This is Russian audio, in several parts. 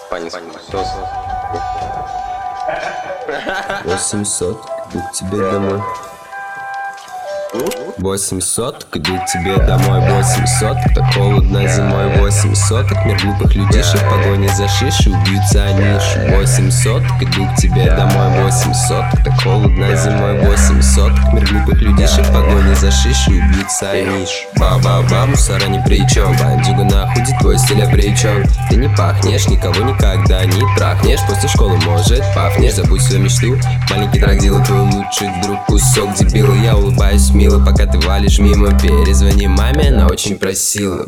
800. 800, иду к тебе домой. 800, иду к тебе домой. 800, так холодно зимой. 800, мир глупых людишек, погони за шиши, убьются они. 800, иду к тебе домой. 800, так холодно зимой. 800, мир глупых людишек, погони за шиши, убьются они. Ба-ба-ба, мусора ни при чем. Бандюга нахуй, твой стиль обречен. Ты не пахнешь, никого никогда не трахнешь. После школы, может, пахнешь, забудь свою мечту. Маленький драгдила, твой лучший друг. Кусок дебила, я улыбаюсь мило, пока ты валишь мимо. Перезвони маме, она очень просила.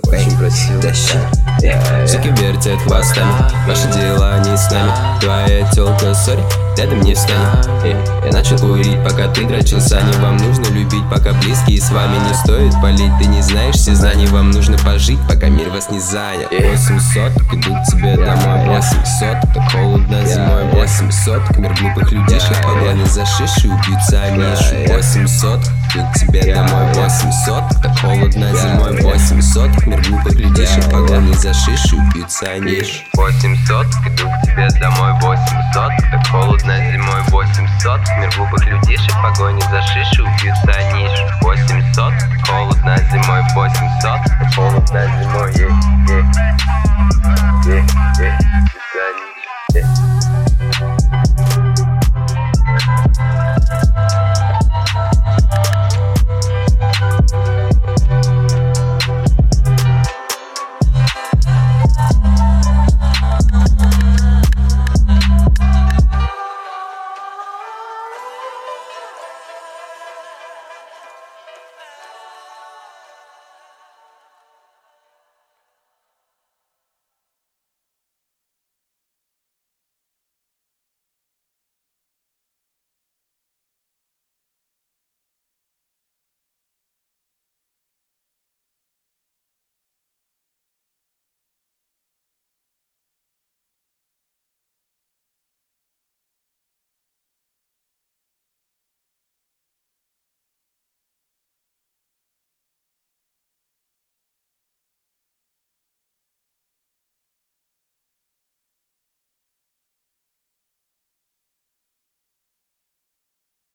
Суки вертят хвостами, ваши дела не с нами. Твоя тёлка, сори, рядом не встанет. Я начал курить, пока ты дрочил сани. Вам нужно любить, пока близкие с вами. Не стоит палить, ты не знаешь все знаний. Вам нужно пожить, пока мир вас не занят. 800, иду к тебе домой. 800, так холодно зимой. 800, мир глупых людишек, погони за шиши, убьются они. 800, иду к тебе домой. 800, так холодно зимой. 800, мир глупых людишек, погони за шиши, убьются они. 800, иду к тебе домой. 800, так холодно зимой. 800, мир глупых людишек, погони за шиши, убьются они. 800, холодно зимой. 800, так холодно зимой.